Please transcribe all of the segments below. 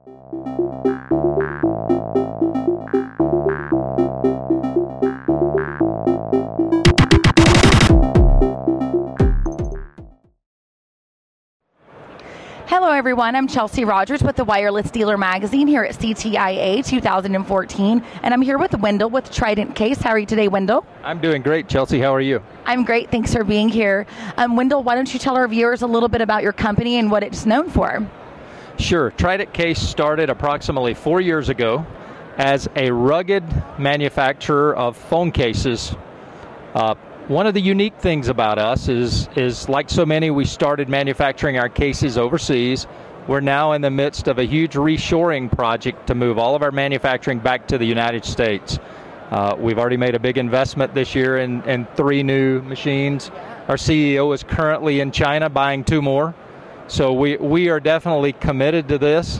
Hello everyone, I'm Chelsea Rogers with the Wireless Dealer Magazine here at CTIA 2014, and I'm here with Wendell with Trident Case. How are you today, Wendell? I'm doing great, Chelsea. How are you? I'm great, thanks for being here. Wendell, why don't you tell our viewers a little bit about your company and what it's known for? Sure. Trident Case started approximately 4 years ago as a rugged manufacturer of phone cases. One of the unique things about us is like so many, we started manufacturing our cases overseas. We're now in the midst of a huge reshoring project to move all of our manufacturing back to the United States. We've already made a big investment this year in 3 new machines. Our CEO is currently in China buying 2 more. So we are definitely committed to this.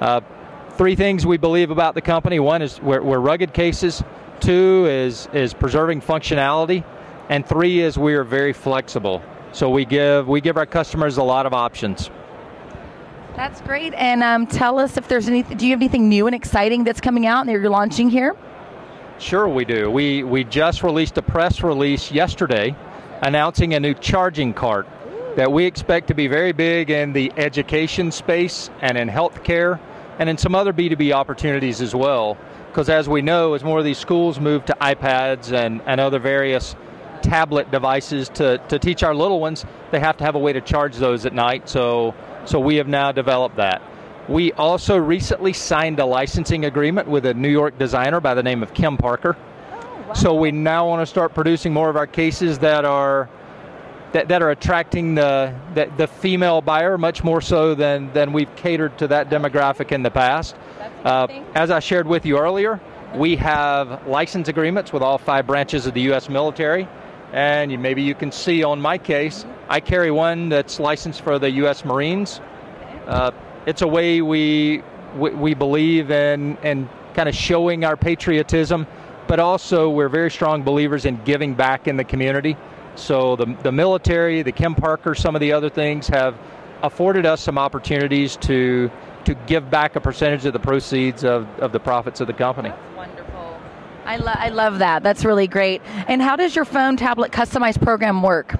3 things we believe about the company. 1 is we're rugged cases. 2 is preserving functionality. And 3 is we are very flexible. So we give our customers a lot of options. That's great. And tell us if there's anything. Do you have anything new and exciting that's coming out that you're launching here? Sure, we do. We just released a press release yesterday announcing a new charging cart that we expect to be very big in the education space and in healthcare and in some other B2B opportunities as well. Because as we know, as more of these schools move to iPads and other various tablet devices to teach our little ones, they have to have a way to charge those at night. So we have now developed that. We also recently signed a licensing agreement with a New York designer by the name of Kim Parker. Oh, wow. So we now want to start producing more of our cases that are attracting the female buyer much more so than we've catered to that demographic in the past. As I shared with you earlier, we have license agreements with all 5 branches of the U.S. military. And maybe you can see on my case, I carry one that's licensed for the U.S. Marines. It's a way we believe in kind of showing our patriotism, but also we're very strong believers in giving back in the community. So the military, the Kim Parker, some of the other things have afforded us some opportunities to give back a percentage of the proceeds of the profits of the company. That's wonderful. I love that. That's really great. And how does your phone tablet customized program work?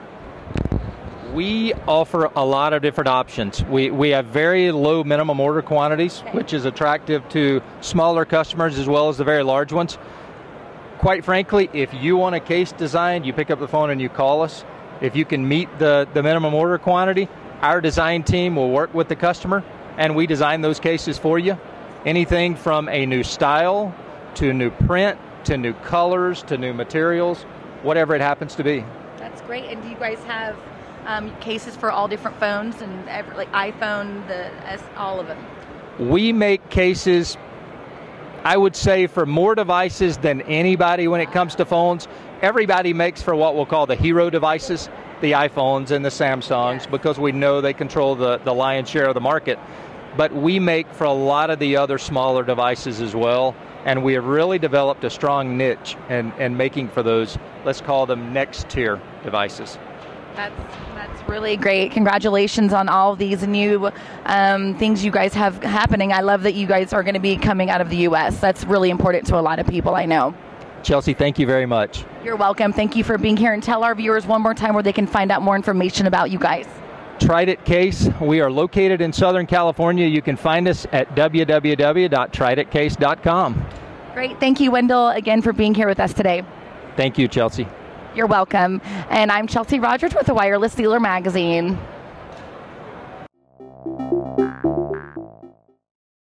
We offer a lot of different options. We have very low minimum order quantities, which is attractive to smaller customers as well as the very large ones. Quite frankly, if you want a case designed, you pick up the phone and you call us. If you can meet the minimum order quantity, our design team will work with the customer and we design those cases for you. Anything from a new style to new print, to new colors, to new materials, whatever it happens to be. That's great. And do you guys have cases for all different phones and like iPhone, all of them? We make cases, I would say, for more devices than anybody when it comes to phones. Everybody makes for what we'll call the hero devices, the iPhones and the Samsungs, because we know they control the lion's share of the market. But we make for a lot of the other smaller devices as well. And we have really developed a strong niche in making for those, let's call them next tier devices. That's really great. Congratulations on all of these new things you guys have happening. I love that you guys are going to be coming out of the U.S. That's really important to a lot of people, I know. Chelsea, thank you very much. You're welcome. Thank you for being here. And tell our viewers one more time where they can find out more information about you guys. Trident Case. We are located in Southern California. You can find us at www.tridentcase.com. Great. Thank you, Wendell, again for being here with us today. Thank you, Chelsea. You're welcome. And I'm Chelsea Rogers with the Wireless Dealer Magazine.